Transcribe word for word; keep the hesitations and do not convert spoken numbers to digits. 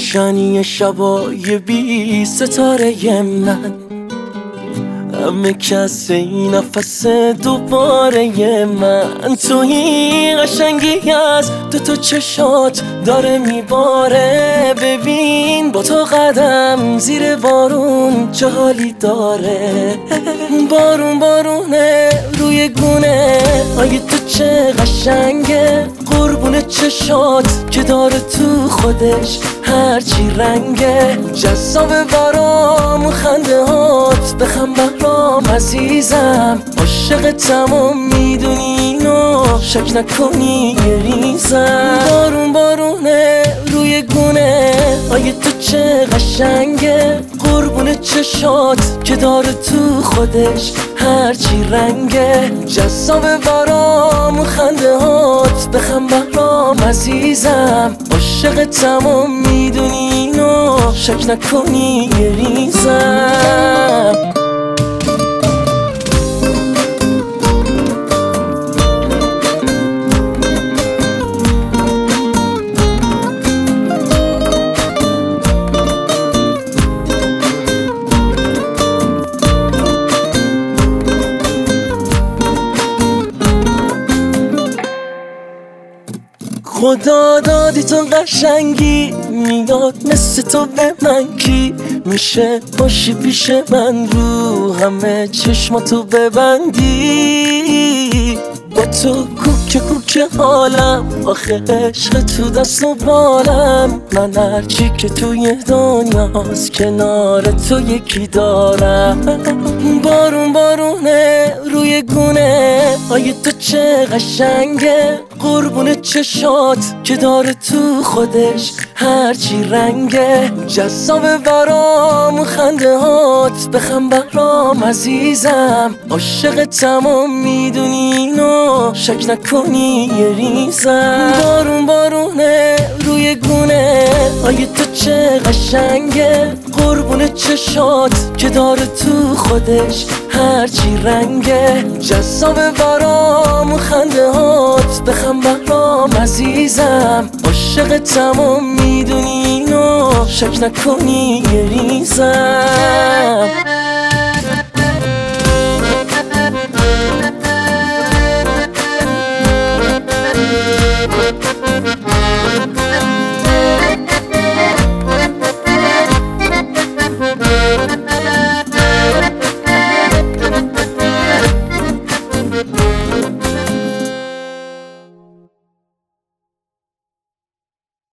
روشنی شبای بی ستاره من، همه کس این نفس دوباره من. توی قشنگی از دو تا چشات داره میباره. ببین با تو قدم زیر بارون چه حالی داره. بارون بارونه روی گونه آی تو چه قشنگه. قربون چشات که داره تو خودش هرچی رنگه. جذاب برام خنده هات بخم برام عزیزم. عاشقتم و میدونی اینو شک نکنی یه ریزم. بارون بارونه روی گونه آی تو چه قشنگه. قربون چشات که داره تو خودش هرچی رنگه. جذاب برام خنده هات بخم برام عزیزم. عاشقتم و میدونی اینو شک نکنی یه ریزم. خدا دادی تو قشنگی، میداد مثل تو به من کی میشه باشی پیش من. رو همه چشماتو ببندی، با تو کوک کوک حالم. آخه عشق تو دست و بالم. من هرچی که توی دنیاست کنار تو یکی دارم. بارون بارونه روی گونه آی تو چه قشنگه. قربون چشات که داره تو خودش هرچی رنگه. جذاب برام خنده هات بخم برام عزیزم. عاشقتم و میدونی اینو شک نکنی یه ریزم. بارون بارونه روی گونه آی تو چه قشنگه. قربون چشات که داره تو خودش هرچی رنگه. جذاب برام خنده هات بخم برام عزیزم. عاشقتم و میدونی اینو شک نکنی یه ریزم.